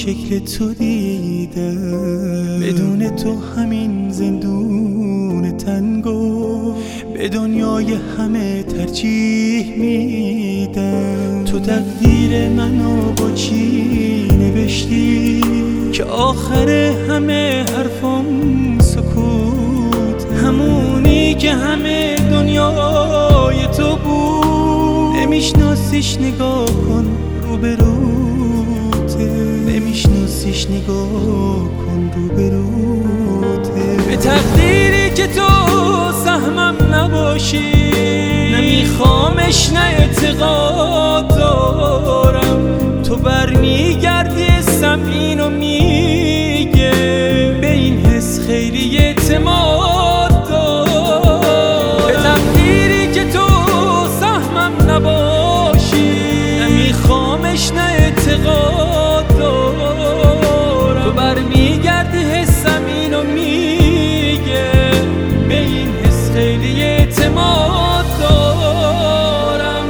شکل تو دیدم، بدون تو همین زندون تنگو به دنیای همه ترجیح میدم. تو تقدیر منو با چی نوشتی که آخر همه حرفم سکوت، همونی که همه دنیای تو بود. نمیشناسیش نگاه کن روبروته، نمیشناسیش نگاه کن روبروته. به تقدیری که تو سهمم نباشی نمیخوامش، نه اعتقاد دارم تو برمیگردی اسم اینو میگه، به این حس خیلی اعتماد دارم. به تقدیری که تو سهمم نباشی نمیخوامش، نه اعتقاد دارم تو برمیگردی حسم اینو میگه، به این حس خیلی اعتماد دارم.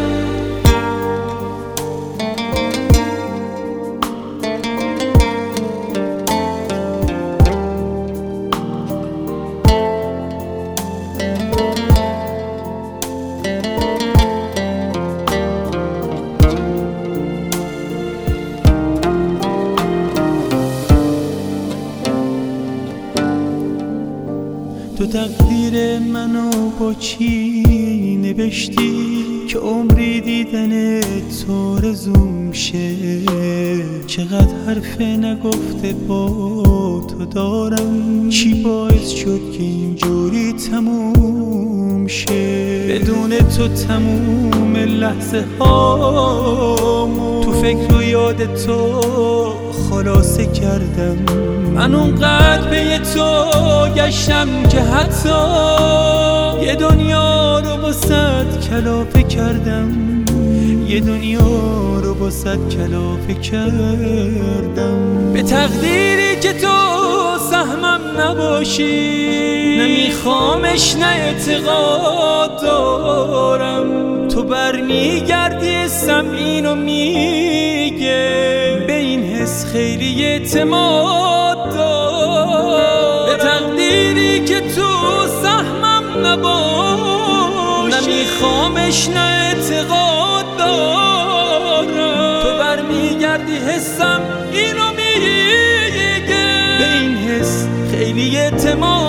تو تقدیر منو با چی نوشتی که عمری دیدن تو رزوم شه؟ چقدر حرف نگفته با تو دارم، چی باعث شد که اینجوری تموم شه؟ بدون تو تموم لحظه هامو تو فکر و یاد تو خلاصه کردم. من اونقدر به تو گشتم که حتی یه دنیا رو با صد کلافه کردم، یه دنیا رو با صد کلافه کردم. به تقدیری که تو سهمم نباشی نمیخوامش، نه اعتقاد دارم تو برمیگردی اسم اینو میگه، به این حس خیلی اعتماد دارم. به تقدیری که تو سهمم نباشی نمیخوامش، نه اعتقاد دارم تو برمیگردی حسم اینو میگه، به این حس خیلی اعتماد